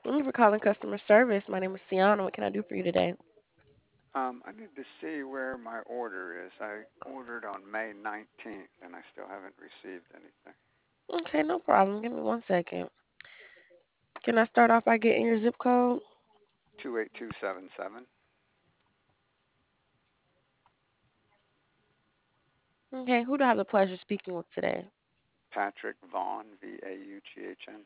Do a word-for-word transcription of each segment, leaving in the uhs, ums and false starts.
Thank you for calling customer service. My name is Sienna. What can I do for you today? Um, I need to see where my order is. I ordered on May nineteenth and I still haven't received anything. Okay, no problem. Give me one second. Can I start off by getting your zip code? two eight two seven seven. Okay, who do I have the pleasure of speaking with today? Patrick Vaughn, V A U G H N.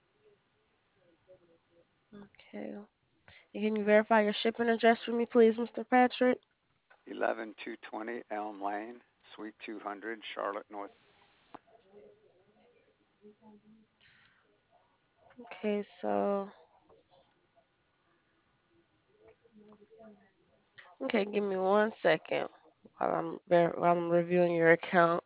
Okay. And can you verify your shipping address for me, please, Mister Patrick? eleven two twenty Elm Lane, Suite two hundred, Charlotte, North. Okay, so okay, give me one second while I'm ver- while I'm reviewing your account.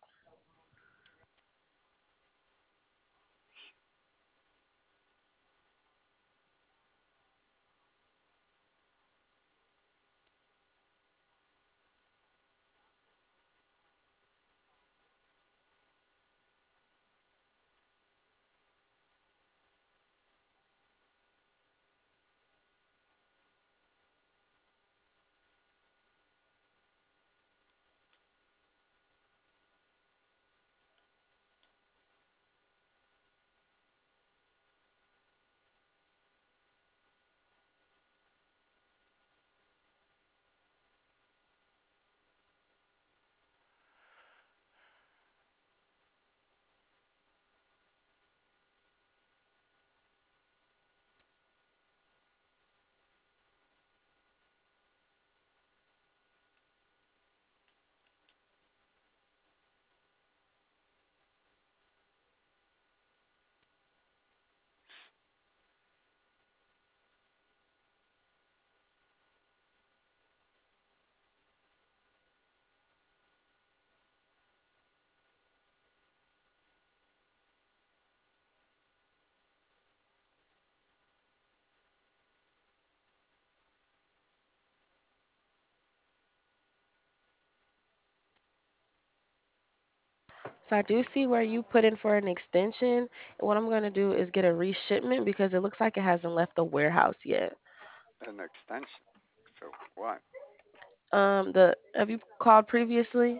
So I do see where you put in for an extension. And what I'm gonna do is get a reshipment because it looks like it hasn't left the warehouse yet. An extension. For what? Um, the have you called previously?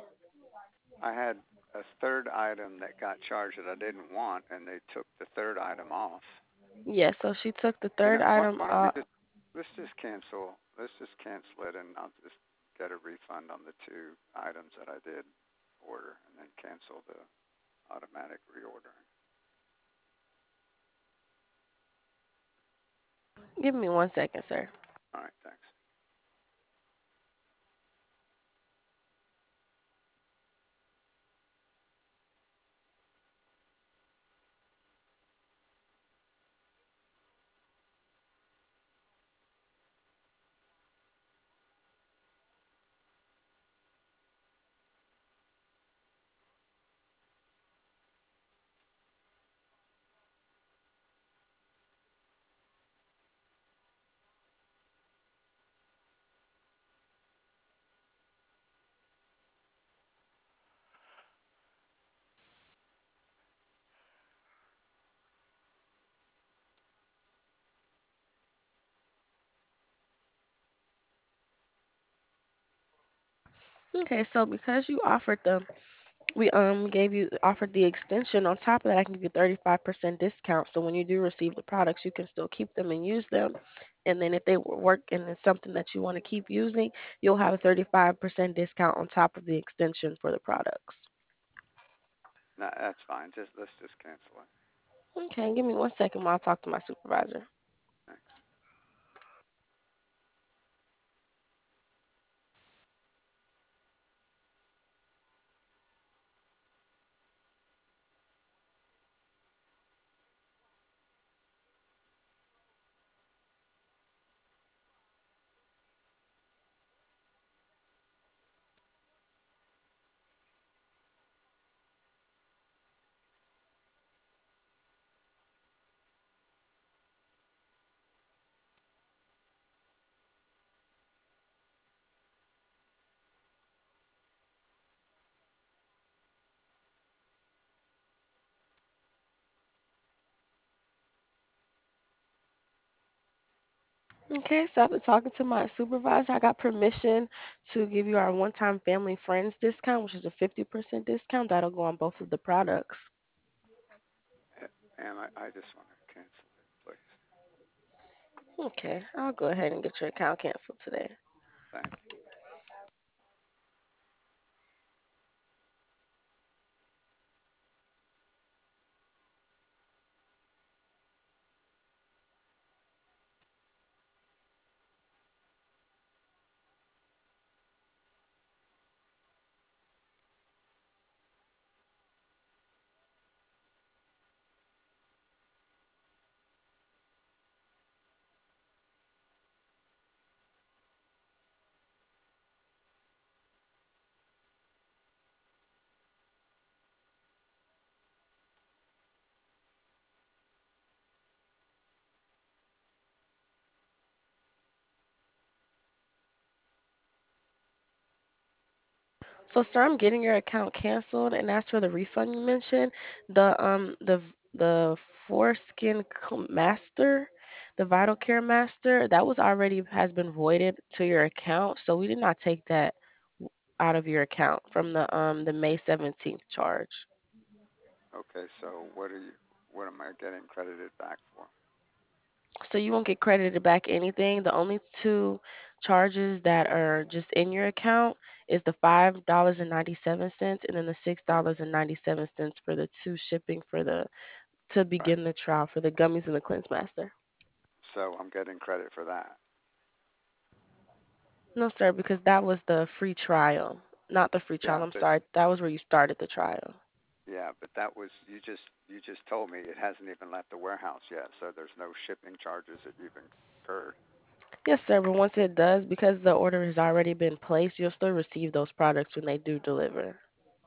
I had a third item that got charged that I didn't want, and they took the third item off. Yes, so she took the Can third I, why, item why don't we off. just let's just cancel let's just cancel it, and I'll just get a refund on the two items that I did order, and then cancel the automatic reordering. Give me one second, sir. All right, thanks. Okay, so because you offered the we um gave you offered the extension on top of that, I can give you thirty-five percent discount. So when you do receive the products, you can still keep them and use them. And then if they wo- work and it's something that you want to keep using, you'll have a thirty-five percent discount on top of the extension for the products. No, that's fine. Just let's just cancel it. Okay, give me one second while I talk to my supervisor. Thanks. Okay, so after talking to my supervisor, I got permission to give you our one-time family friends discount, which is a fifty percent discount. That'll go on both of the products. And I, I just want to cancel it, please. Okay, I'll go ahead and get your account canceled today. Thank you. So, sir, I'm getting your account canceled, and as for the refund you mentioned, the um the v- the foreskin Co- master, the Vital Care Master, that was already has been voided to your account, so we did not take that w- out of your account from the um the May seventeenth charge. Okay, so what are you? What am I getting credited back for? So you won't get credited back anything. The only two charges that are just in your account is the five dollars and ninety seven cents and then the six dollars and ninety seven cents for the two shipping for the to Right. begin the trial for the gummies and the cleanse master. So I'm getting credit for that. No, sir, because that was the free trial. Not the free trial. Yeah, I'm but sorry. That was where you started the trial. yeah, but that was you just you just told me it hasn't even left the warehouse yet, so there's no shipping charges that you've incurred. Yes, sir, but once it does, because the order has already been placed, you'll still receive those products when they do deliver.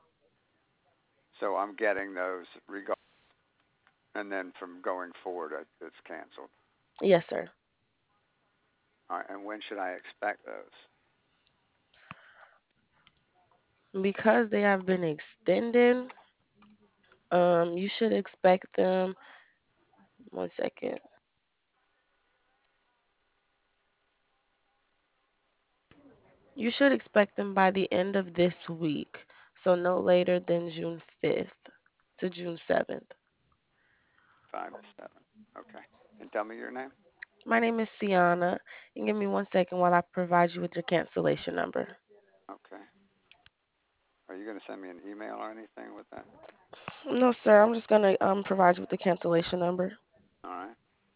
So I'm getting those regard, and then from going forward, it, it's canceled. Yes, sir. All right, and when should I expect those? Because they have been extended, um, you should expect them. One second. You should expect them by the end of this week, so no later than June fifth to June seventh. Five to seven. Okay. And tell me your name. My name is Siana, and give me one second while I provide you with your cancellation number. Okay. Are you going to send me an email or anything with that? No, sir, I'm just gonna um provide you with the cancellation number. All right.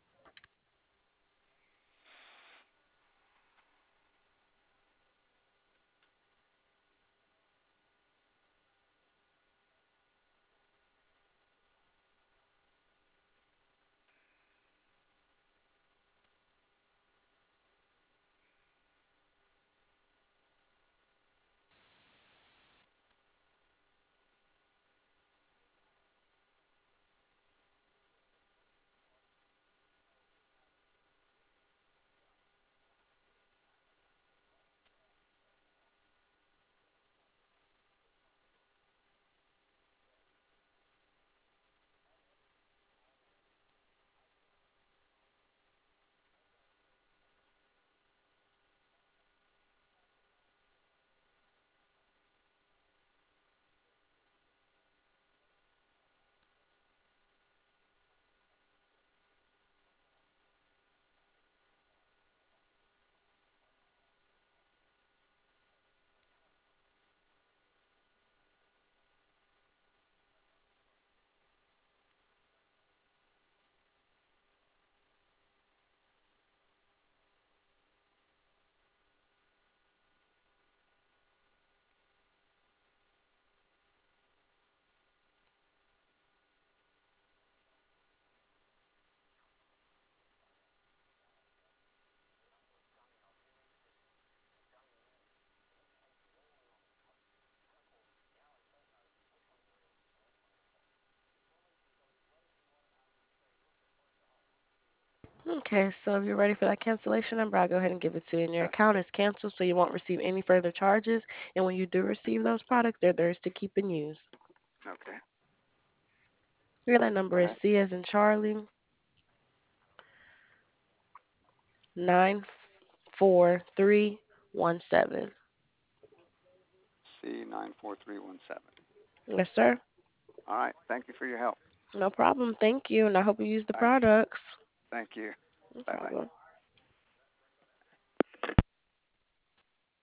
Okay, so if you're ready for that cancellation number, I'll go ahead and give it to you. And your Yes. account is canceled, so you won't receive any further charges. And when you do receive those products, they're theirs to keep and use. Okay. Here, that number Go is ahead. C as in Charlie, nine four three one seven. C nine four three one seven. Yes, sir. All right. Thank you for your help. No problem. Thank you. And I hope you use the All right. products. Thank you. No Bye bye. problem.